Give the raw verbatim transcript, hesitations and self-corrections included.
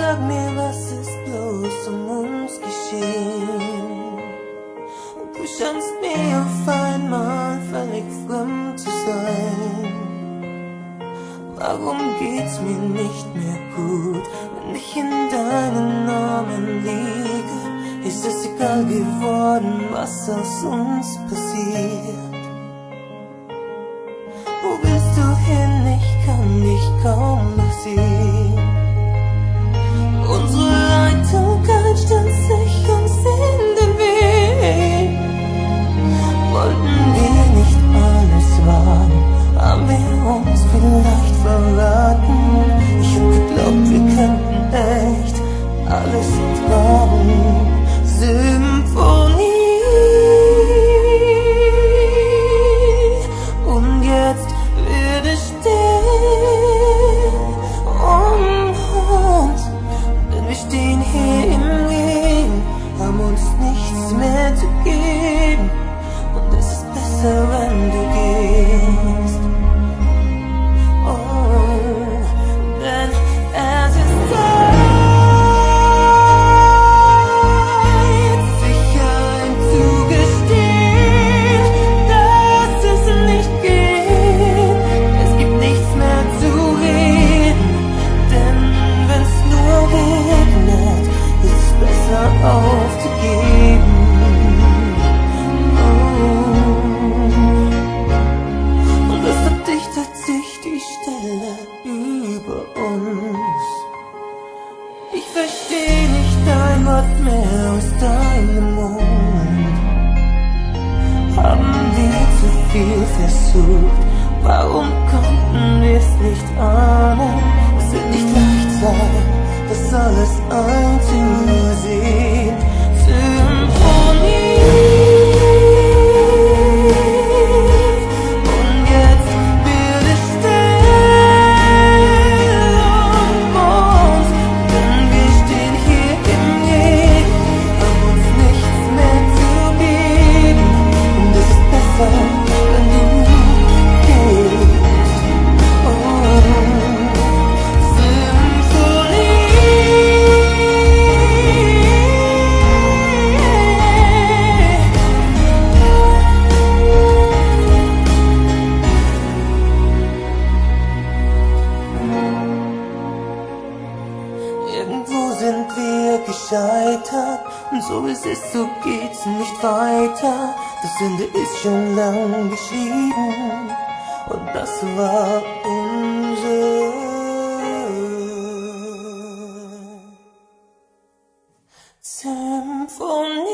sag mir, was ist bloß um uns geschehen? Du scheinst mir auf einmal völlig fremd zu sein. Warum geht's mir nicht mehr gut, wenn ich in deinen Armen liege? Ist es egal geworden, was aus uns passiert? Wo willst du hin? Ich kann dich kaum noch sehen. Unsere Einsamkeit stand sich uns in den Weg. Wollten wir nicht alles wagen? Haben wir uns vielleicht verraten? Ich hab geglaubt, wir könnten echt alles tragen. Symphonie. Und jetzt wird es still um uns, denn wir stehen hier im Regen, haben uns nichts mehr zu geben. Und es ist besser, wenn du gehst. Oh, denn es ist Zeit, sich einzugestehen, dass es nicht geht. Es gibt nichts mehr zu reden, denn wenn's nur regnet, ist es besser aufzugeben. Die Stille über uns. Ich versteh nicht ein Wort mehr aus deinem Mund. Haben wir zu viel versucht? Warum konnten wir's nicht ahnen? Es wird nicht leicht sein, das alles einzusehen. Symphonie. Irgendwo sind wir gescheitert, und so ist es, so geht's nicht weiter. Das Ende ist schon lang geschrieben, und das war unsere Symphonie.